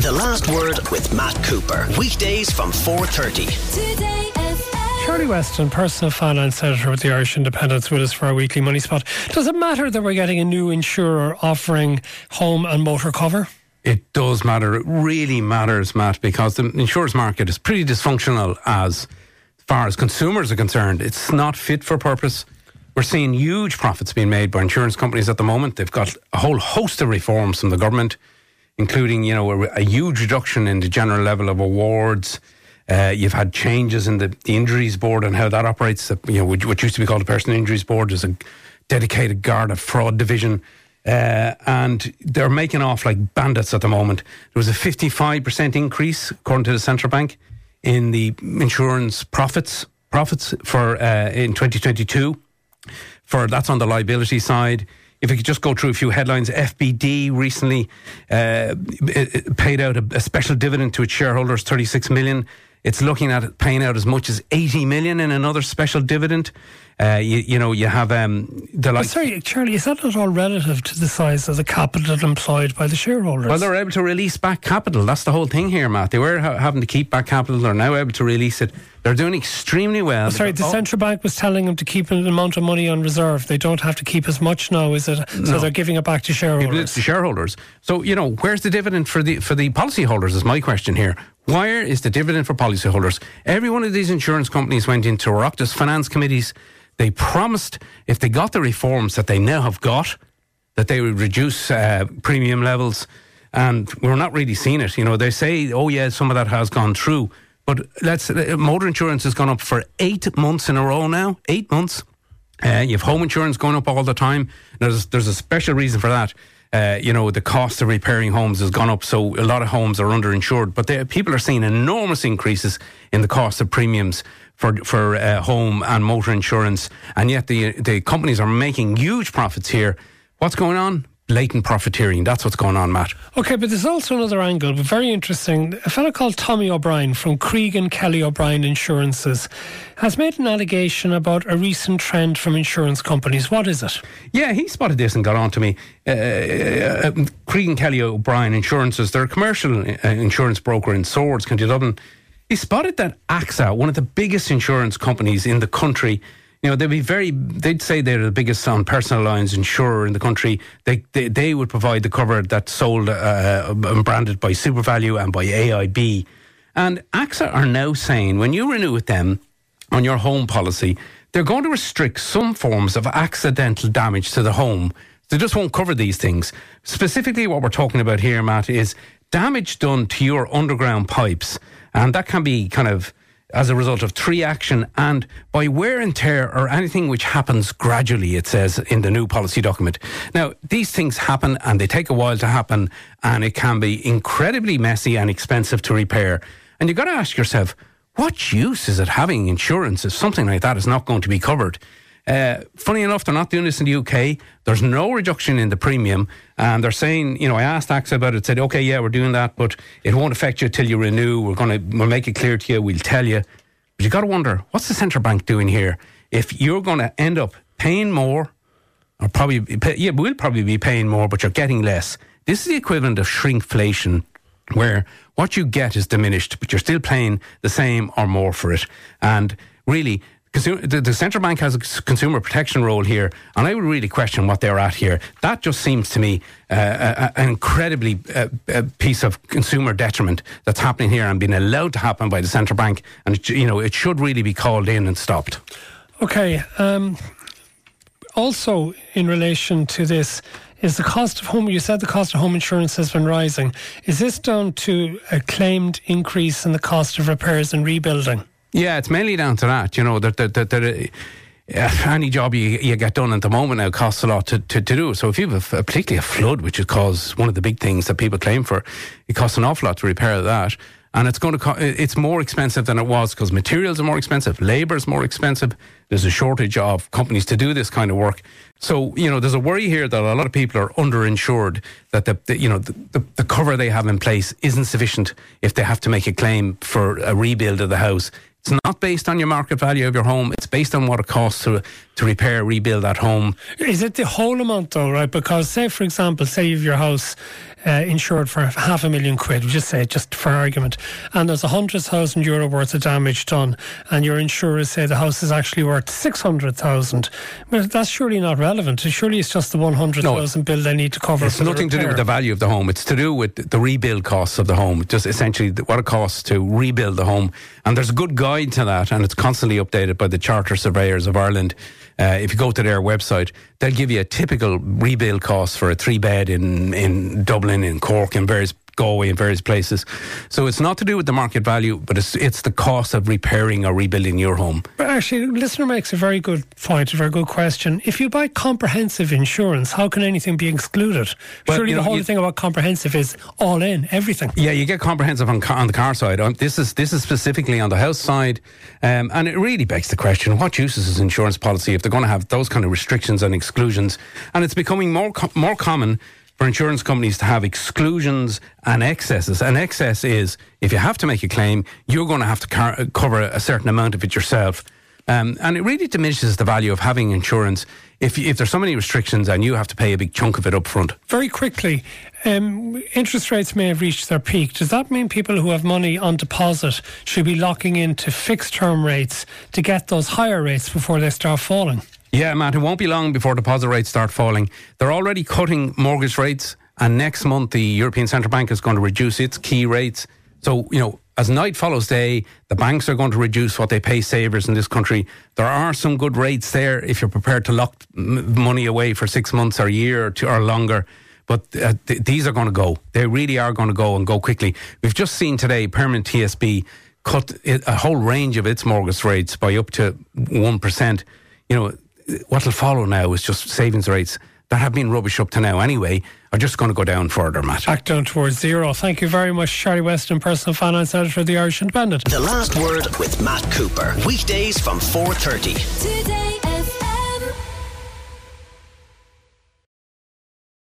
The Last Word with Matt Cooper. Weekdays from 4:30. Today FM. Shirley Weston, personal finance editor with the Irish Independent, with us for our weekly Money Spot. Does it matter that we're getting a new insurer offering home and motor cover? It does matter. It really matters, Matt, because the insurance market is pretty dysfunctional as far as consumers are concerned. It's not fit for purpose. We're seeing huge profits being made by insurance companies at the moment. They've got a whole host of reforms from the government, including, a huge reduction in the general level of awards. You've had changes in the injuries board and how that operates. What used to be called the personal injuries board is a dedicated Garda fraud division. And they're making off like bandits at the moment. There was a 55% increase, according to the central bank, in the insurance profits for in 2022. That's on the liability side. If we could just go through a few headlines, FBD recently paid out a special dividend to its shareholders, 36 million. It's looking at paying out as much as 80 million in another special dividend. You have Sorry, Charlie, is that not all relative to the size of the capital employed by the shareholders? Well, they're able to release back capital. That's the whole thing here, Matt. They were having to keep back capital. They're now able to release it. They're doing extremely well. The central bank was telling them to keep an amount of money on reserve. They don't have to keep as much now, is it? So they're giving it back to shareholders. It's to shareholders. So, where's the dividend for the policyholders is my question here. Where is the dividend for policyholders? Every one of these insurance companies went into Oireachtas finance committees. They promised, if they got the reforms that they now have got, that they would reduce premium levels. And we're not really seeing it. They say, some of that has gone through. But motor insurance has gone up for 8 months in a row now. 8 months. You have home insurance going up all the time. There's a special reason for that. The cost of repairing homes has gone up, so a lot of homes are underinsured. But people are seeing enormous increases in the cost of premiums for home and motor insurance, and yet the companies are making huge profits here. What's going on? Blatant profiteering. That's what's going on, Matt. Okay, but there's also another angle, but very interesting. A fellow called Tommy O'Brien from Cregan Kelly O'Brien Insurances has made an allegation about a recent trend from insurance companies. What is it? Yeah, he spotted this and got on to me. Cregan Kelly O'Brien Insurances, they're a commercial insurance broker in Swords, County Dublin. He spotted that AXA, one of the biggest insurance companies in the country, they'd say they're the biggest on personal lines insurer in the country. They would provide the cover that's sold and branded by SuperValu and by AIB. And AXA are now saying when you renew with them on your home policy, they're going to restrict some forms of accidental damage to the home. They just won't cover these things. Specifically what we're talking about here, Matt, is damage done to your underground pipes. And that can be kind of as a result of tree action and by wear and tear or anything which happens gradually, it says in the new policy document. Now, these things happen and they take a while to happen, and it can be incredibly messy and expensive to repair. And you've got to ask yourself, what use is it having insurance if something like that is not going to be covered? Funny enough, they're not doing this in the UK. There's no reduction in the premium, and they're saying, I asked AXA about it, said, okay, yeah, we're doing that, but it won't affect you till you renew. We'll make it clear to you, we'll tell you. But you got to wonder, what's the central bank doing here? If you're going to end up paying more, or we'll probably be paying more, but you're getting less. This is the equivalent of shrinkflation, where what you get is diminished, but you're still paying the same or more for it. And really, the central bank has a consumer protection role here, and I would really question what they're at here. That just seems to me an incredibly piece of consumer detriment that's happening here and being allowed to happen by the central bank, and it should really be called in and stopped. Okay. Also, in relation to this, is the cost of home, you said the cost of home insurance has been rising. Is this down to a claimed increase in the cost of repairs and rebuilding? Yeah, it's mainly down to that. Any job you get done at the moment now costs a lot to do. So if you have particularly a flood, which is one of the big things that people claim for, it costs an awful lot to repair that. And it's more expensive than it was because materials are more expensive, labour is more expensive. There's a shortage of companies to do this kind of work. So, there's a worry here that a lot of people are underinsured, that the cover they have in place isn't sufficient if they have to make a claim for a rebuild of the house. It's not based on your market value of your home. It's based on what it costs to repair, rebuild that home. Is it the whole amount though, right? Because say, for example, say you have your house insured for £500,000, we just say, just for argument, and there's €100,000 worth of damage done, and your insurers say the house is actually worth 600,000, well, that's surely not relevant. Surely it's just the 100,000 bill they need to cover. It's nothing to do with the value of the home. It's to do with the rebuild costs of the home, just essentially what it costs to rebuild the home. And there's a good guide to that, and it's constantly updated by the Charter Surveyors of Ireland. If you go to their website, they'll give you a typical rebuild cost for a 3-bed in Dublin, in Cork, in Galway, in various places. So it's not to do with the market value, but it's the cost of repairing or rebuilding your home. But actually, the listener makes a very good point, a very good question. If you buy comprehensive insurance, how can anything be excluded? Well, surely the whole thing about comprehensive is all in, everything. Yeah, you get comprehensive on the car side. This is specifically on the house side, and it really begs the question: what use is this insurance policy if they're going to have those kind of restrictions and exclusions? And it's becoming more common for insurance companies to have exclusions and excesses. An excess is, if you have to make a claim, you're going to have to cover a certain amount of it yourself. And it really diminishes the value of having insurance if there's so many restrictions and you have to pay a big chunk of it up front. Very quickly, interest rates may have reached their peak. Does that mean people who have money on deposit should be locking into fixed term rates to get those higher rates before they start falling? Yeah, Matt, it won't be long before deposit rates start falling. They're already cutting mortgage rates, and next month the European Central Bank is going to reduce its key rates. So, as night follows day, the banks are going to reduce what they pay savers in this country. There are some good rates there if you're prepared to lock money away for 6 months or a year or two or longer. But these are going to go. They really are going to go, and go quickly. We've just seen today Permanent TSB cut a whole range of its mortgage rates by up to 1%. What will follow now is just savings rates that have been rubbish up to now anyway, are just going to go down further, Matt. Back down towards zero. Thank you very much, Charlie Weston, Personal Finance Editor of the Irish Independent. The Last Word with Matt Cooper. Weekdays from 4:30. Today